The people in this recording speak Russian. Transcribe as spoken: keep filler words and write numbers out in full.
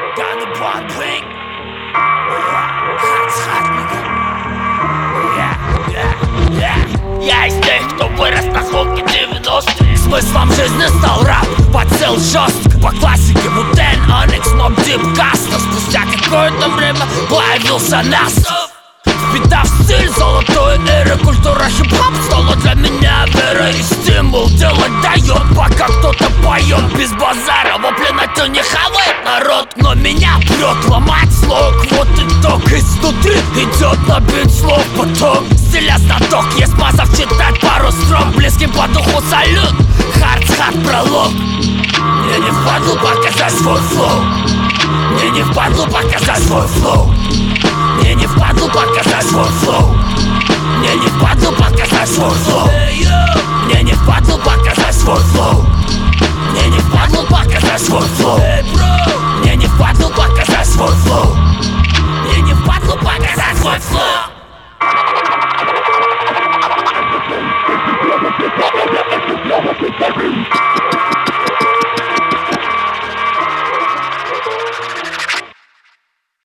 Gun and one wing. Hard, hard, nigga. Yeah, yeah, yeah. Я из тех, кто вырос на звуке девяностых. Смыслом жизни стал рап, подсел жестко. По классике Ву-Тэнг, Оникс, Моб Дип, Каста. Спустя какое-то время появился нас. Впитав стиль золотой эры, культура хип-хоп стала для меня верой и стимул. Делать дает, пока кто-то поет без базара. Вопли на тю не хавает народ, но меня прет ломать слог. Вот итог, изнутри идет на бит слов. Потом стиля знаток, есть смазав читать пару строк. Близким по духу салют, хард-хард пролог. Мне не впадлу показать свой флоу. Мне не впадлу показать свой флоу. Мне не впадлу показать свой флоу. Мне не впадлу показать свой флоу. Мне не впадлу показать свой флоу. Мне не впадлу показать свой флоу. Мне не впадлу показать свой флоу. Мне не впадлу показать свой флоу.